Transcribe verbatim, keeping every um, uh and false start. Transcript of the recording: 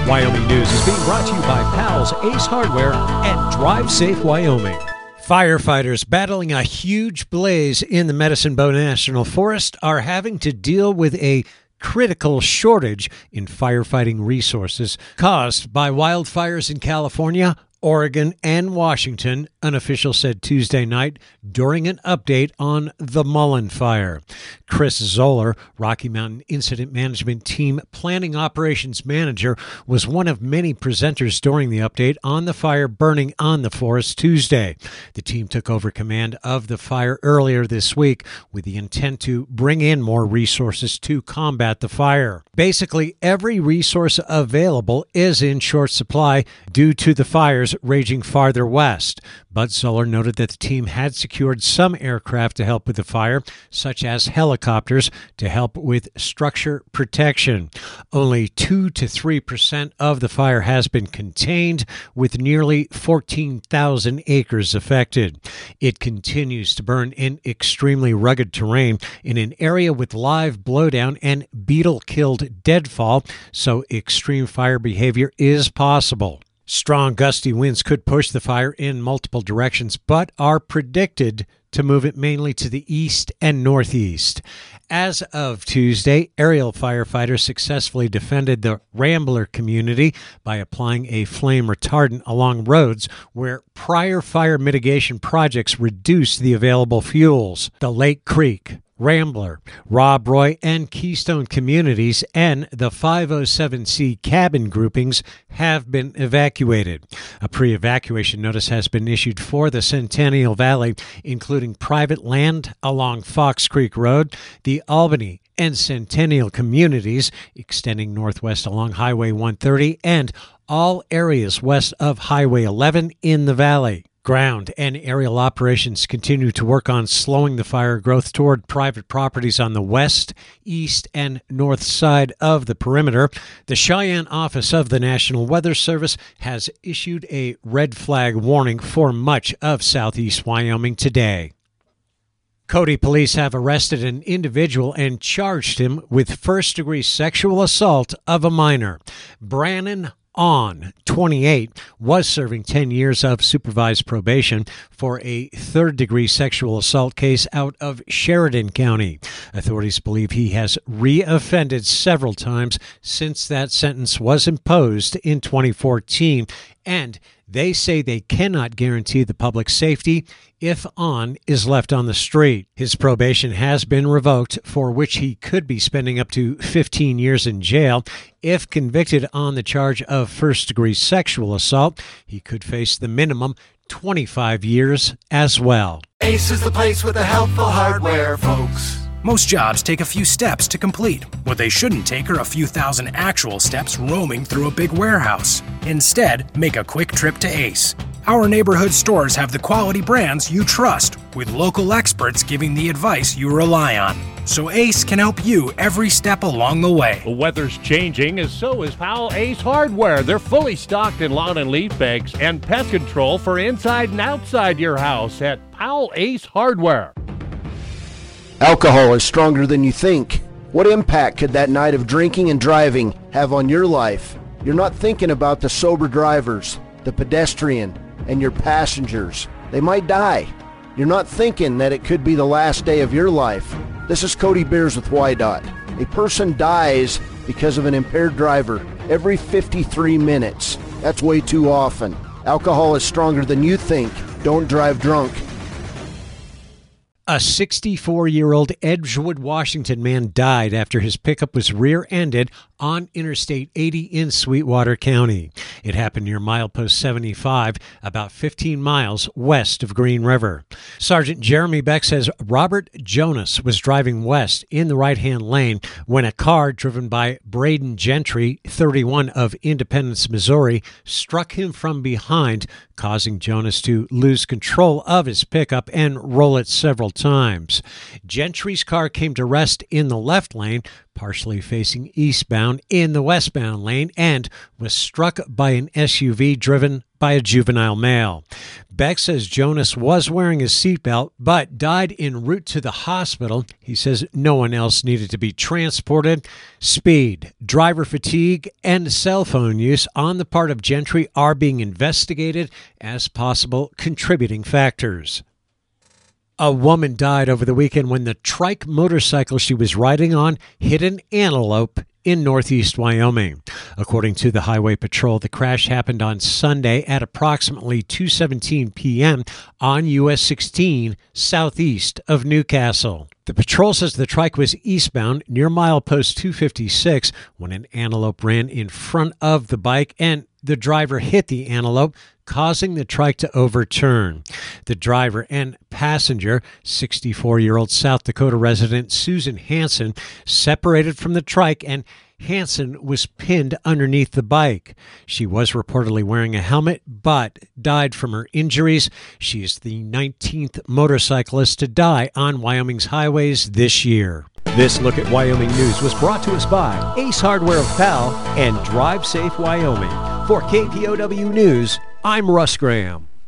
Wyoming News is being brought to you by Powell's Ace Hardware and Drive Safe Wyoming. Firefighters battling a huge blaze in the Medicine Bow National Forest are having to deal with a critical shortage in firefighting resources caused by wildfires in California, Oregon, and Washington, an official said Tuesday night during an update on the Mullen Fire. Chris Zoller, Rocky Mountain Incident Management Team Planning Operations Manager, was one of many presenters during the update on the fire burning on the forest Tuesday. The team took over command of the fire earlier this week with the intent to bring in more resources to combat the fire. Basically, every resource available is in short supply due to the fires raging farther west. Bud Zoller noted that the team had secured some aircraft to help with the fire, such as helicopters, to help with structure protection. Only two to three percent of the fire has been contained, with nearly fourteen thousand acres affected. It continues to burn in extremely rugged terrain in an area with live blowdown and beetle-killed deadfall, so extreme fire behavior is possible. Strong gusty winds could push the fire in multiple directions, but are predicted to move it mainly to the east and northeast. As of Tuesday, aerial firefighters successfully defended the Rambler community by applying a flame retardant along roads where prior fire mitigation projects reduced the available fuels. The Lake Creek, Rambler, Rob Roy, and Keystone communities and the five oh seven C cabin groupings have been evacuated. A pre-evacuation notice has been issued for the Centennial Valley, including private land along Fox Creek Road, the Albany and Centennial communities extending northwest along Highway one thirty, and all areas west of Highway eleven in the valley. Ground and aerial operations continue to work on slowing the fire growth toward private properties on the west, east, and north side of the perimeter. The Cheyenne office of the National Weather Service has issued a red flag warning for much of southeast Wyoming today. Cody police have arrested an individual and charged him with first-degree sexual assault of a minor. Brannon On, twenty-eight, was serving ten years of supervised probation for a third-degree sexual assault case out of Sheridan County. Authorities believe he has re-offended several times since that sentence was imposed in twenty fourteen, and they say they cannot guarantee the public's safety if On is left on the street. His probation has been revoked, for which he could be spending up to fifteen years in jail. If convicted on the charge of first-degree sexual assault, he could face the minimum twenty-five years as well. Ace is the place with the helpful hardware, folks. Most jobs take a few steps to complete. What they shouldn't take are a few thousand actual steps roaming through a big warehouse. Instead, make a quick trip to Ace. Our neighborhood stores have the quality brands you trust, with local experts giving the advice you rely on. So Ace can help you every step along the way. The weather's changing, and so is Powell Ace Hardware. They're fully stocked in lawn and leaf bags and pest control for inside and outside your house at Powell Ace Hardware. Alcohol is stronger than you think. What impact could that night of drinking and driving have on your life? You're not thinking about the sober drivers, the pedestrian, and your passengers. They might die. You're not thinking that it could be the last day of your life. This is Cody Beers with Y DOT. A person dies because of an impaired driver every fifty-three minutes. That's way too often. Alcohol is stronger than you think. Don't drive drunk. A sixty-four-year-old Edgewood, Washington man died after his pickup was rear-ended on Interstate eighty in Sweetwater County. It happened near milepost seventy-five, about fifteen miles west of Green River. Sergeant Jeremy Beck says Robert Jonas was driving west in the right-hand lane when a car driven by Braden Gentry, thirty-one, of Independence, Missouri, struck him from behind, causing Jonas to lose control of his pickup and roll it several times. Gentry's car came to rest in the left lane, partially facing eastbound in the westbound lane, and was struck by an S U V driven by a juvenile male. Beck says Jonas was wearing his seatbelt but died en route to the hospital. He says no one else needed to be transported. Speed, driver fatigue, and cell phone use on the part of Gentry are being investigated as possible contributing factors. A woman died over the weekend when the trike motorcycle she was riding on hit an antelope in northeast Wyoming. According to the Highway Patrol, the crash happened on Sunday at approximately two seventeen p.m. on U S sixteen southeast of Newcastle. The patrol says the trike was eastbound near milepost two fifty-six when an antelope ran in front of the bike and the driver hit the antelope, causing the trike to overturn. The driver and passenger, sixty-four-year-old South Dakota resident Susan Hansen, separated from the trike, and Hansen was pinned underneath the bike. She was reportedly wearing a helmet, but died from her injuries. She is the nineteenth motorcyclist to die on Wyoming's highways this year. This Look at Wyoming News was brought to us by Ace Hardware of Powell and Drive Safe Wyoming. For K P O W News, I'm Russ Graham.